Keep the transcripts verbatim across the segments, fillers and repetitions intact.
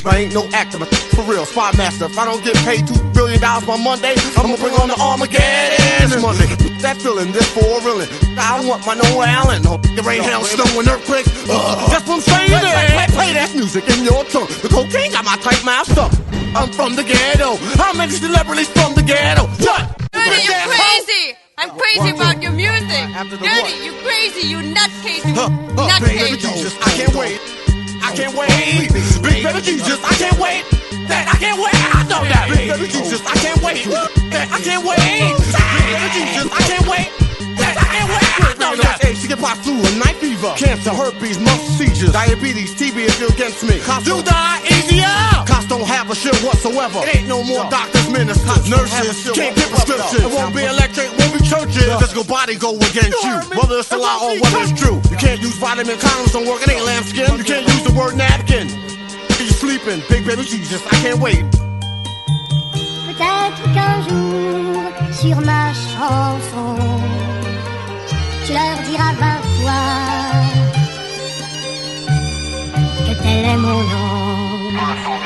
I ain't no actor, but for real, spot master. If I don't get paid two billion dollars by Monday, I'ma bring on the Armageddon. This Monday, that feeling, this for real. I want my Noah Allen. No, there ain't hell, snow, and earthquakes. Uh, that's what I'm saying. Play, play, play, play that music in your tongue. The cocaine got my tight mouth stuck. I'm from the ghetto. How many celebrities from the ghetto? What? Dirty, you're crazy. I'm crazy about your music. Dirty, you crazy. You nutcase. You huh, huh, nutcase. Jesus, I can't wait. I can't wait. Big baby Jesus, I can't wait. That I can't wait. I know that. Big baby Jesus, I can't wait. That I can't wait. Big baby Jesus, I can't wait. That I can't wait. I know that. Hey, she get by flu and night fever, cancer, herpes, muscle seizures, diabetes, T B if you're against me. Cops you die easier. Cops don't have a shit whatsoever. It ain't no more doctors, ministers, nurses. Can't get prescriptions. It won't be electric, won't be churches. Physical body go against you, whether it's a lie or whether it's true. You can't use vitamin condoms, don't work. It ain't lambskin. You can't use the word napkin. You sleeping, big baby Jesus, I can't wait. Peut-être qu'un jour, sur ma chanson, tu leur diras vingt fois que tel est mon nom.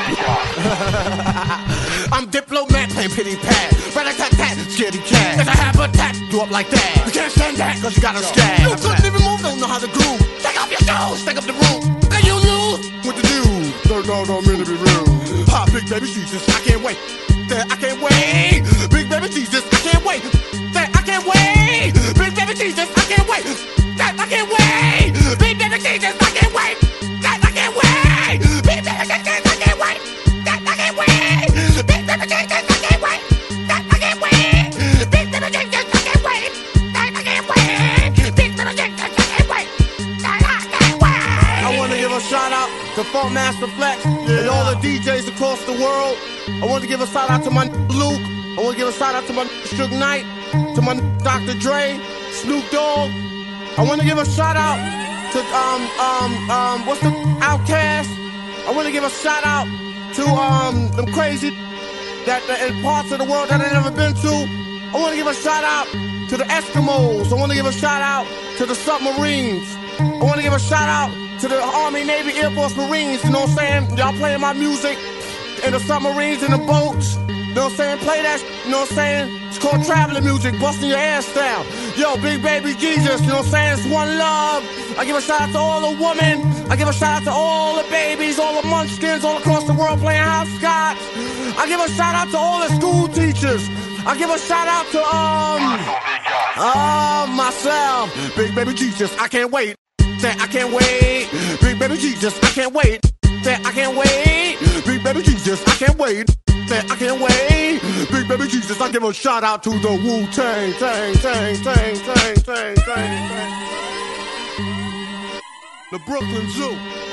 I'm diplomat, playing pity pat. Rat-a-tat-tat, scaredy cat. If I have a tat, do up like that. You can't stand that, cause you got a scab. You couldn't even move, don't know how to groove. Take off your shoes, take up the room. Can you lose? What to do? No, no, don't mean to be rude. Ha, big baby Jesus, I can't wait. That I can't wait. Big baby Jesus, I can't wait. That I can't wait. Big baby Jesus, I can't wait. That I can't wait. Big baby Jesus, I can't wait. That I can't wait. Big baby Jesus, I can't wait. That I can't wait. Big baby Jesus, I can't wait. That I can't wait. Big baby Jesus, I can't wait. That I can't wait. Big baby Jesus, I can't wait. That I can't wait. I wanna give a shout out to Funk Master Flex yeah. and all the D Js across the world. I want to give a shout out to my Luke. I want to give a shout out to my Suge Knight, to my Doctor Dre, Snoop Dogg. I want to give a shout out to um um um what's the Outkast. I want to give a shout out to um them crazy that, that in parts of the world that I never been to. I want to give a shout out to the Eskimos. I want to give a shout out to the submarines. I want to give a shout out to the Army, Navy, Air Force, Marines. You know what I'm saying? Y'all playing my music. In the submarines, in the boats, you know what I'm saying? Play that, you know what I'm saying? It's called traveling music, busting your ass down. Yo, big baby Jesus, you know what I'm saying? It's one love. I give a shout out to all the women. I give a shout out to all the babies, all the munchkins all across the world playing hopscotch. I give a shout out to all the school teachers. I give a shout out to, um, uh, myself. Big baby Jesus, I can't wait. That I can't wait. Big baby Jesus, I can't wait. That I can't wait. Big baby Jesus, I can't wait. That I can't wait. Big baby Jesus, I give a shout out to the Wu-Tang, tang, tang, tang, tang, tang, tang, tang. The Brooklyn Zoo.